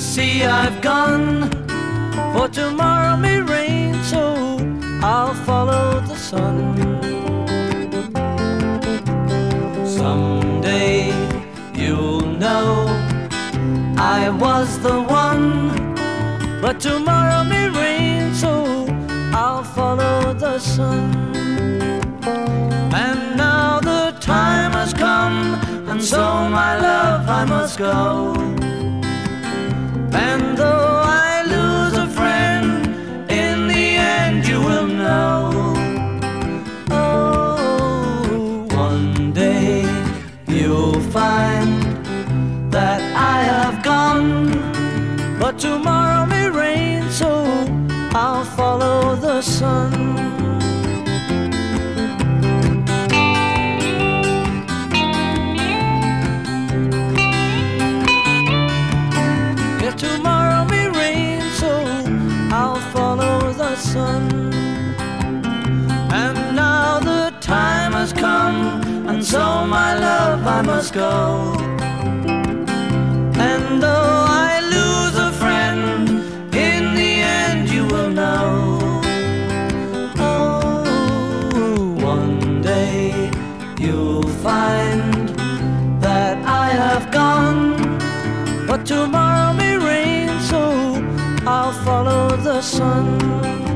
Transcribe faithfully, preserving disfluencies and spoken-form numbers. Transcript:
see I've gone, for tomorrow may rain, so I'll follow the sun. Someday you'll know I was the one, but tomorrow may rain, so I'll follow the sun. And now the time has come, and so my love I must go. And though I lose a friend, in the end you will know. Oh, one day you'll find that I have gone, but tomorrow may rain, so I'll follow the sun. Tomorrow may rain, so I'll follow the sun. And now the time has come, and so my love I must go. And though I lose a friend, in the end you will know. Oh, one day you'll find that I have gone, but tomorrow may rain, so I'll follow the sun.